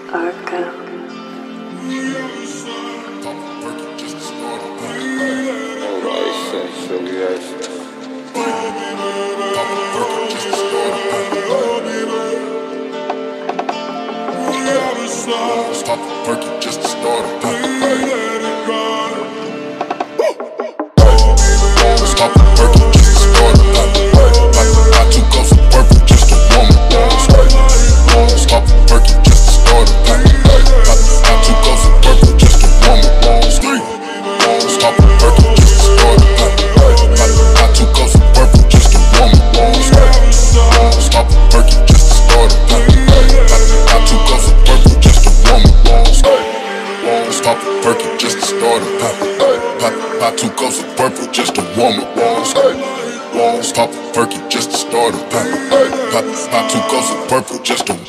Arca. Stop the perky just to start a pop. Stop the perky just to start a pop. I two cups of purple just to warm up. Stop the perky just to start a pop. I two cups of purple just to warm up. Stop the perky just to start a pop. I two cups of purple just to warm up. Stop the perky just to start a pop. I two cups of purple just to warm up. Stop the perky just to start a pop. I two cups of purple just to warm up. Stop the perky just to start a pop. I two cups of purple just to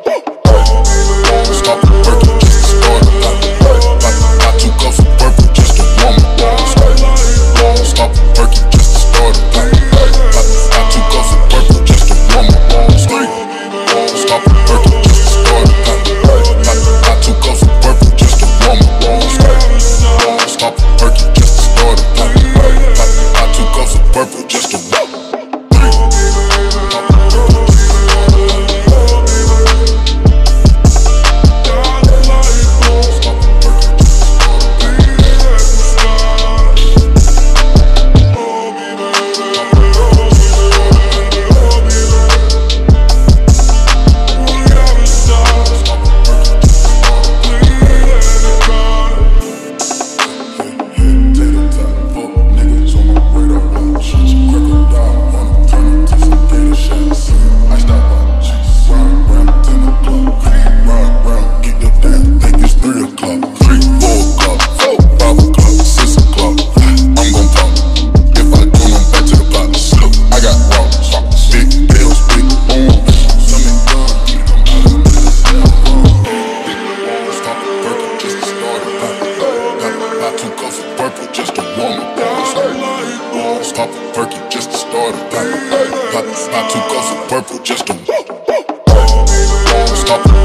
stop the perky just to start a pop. I two cups of purple just to warm up. Stop the perky just to start a pop. I two cups of purple just to warm up. Stop the perky just to start a pop. I two cups of purple just to warm up. Stop the perky just to start a pop. I two cups of purple just to warm up. Stop the perky just to start a pop. I two cups of purple just to stop the